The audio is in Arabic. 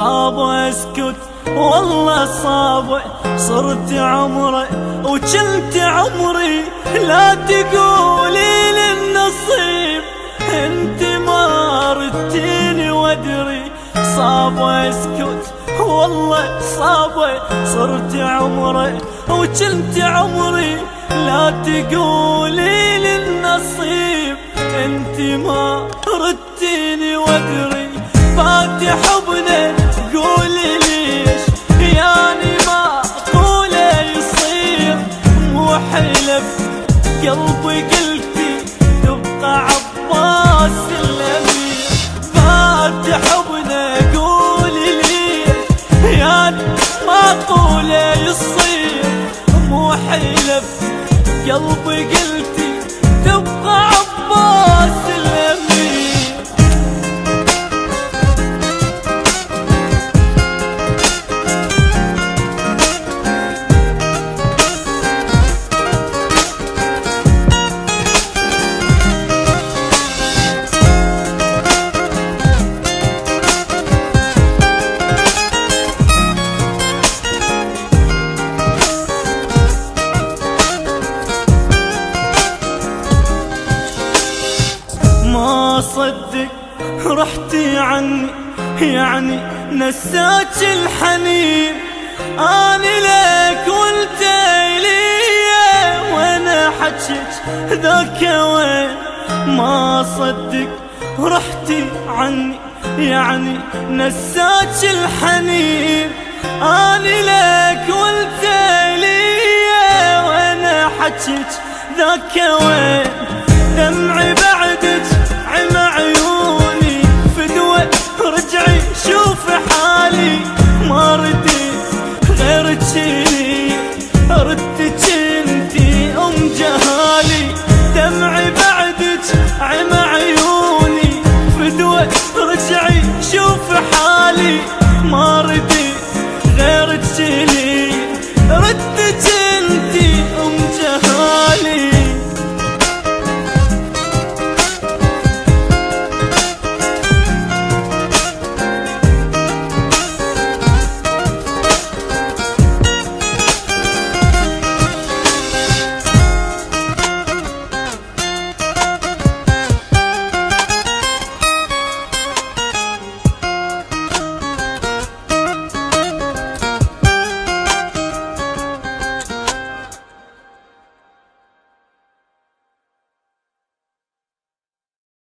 صعب اسكت والله صعب، صرت عمري وكنت عمري، لا تقولي للنصيب انت ما ردتيني وادري. صعب اسكت والله صعب، صرت عمري وكنت عمري، لا تقولي للنصيب انت ما ردتيني وادري. فاتح حبنا قولي ليش يعني ما قوله يصير، مو حلف قلبي قلتي تبقى عباس الامير. فاتح حبنا قولي ليش يعني ما قوله يصير، مو حلف قلبي قلتي تبقى عباس الامير. ما صدق رحتي عني يعني نساك الحنين، اني لك وانت لي وانا حجك ذاك وين. ما صدق رحتي عني يعني نساك الحنين، اني لك وانت لي وانا حجك ذاك وين.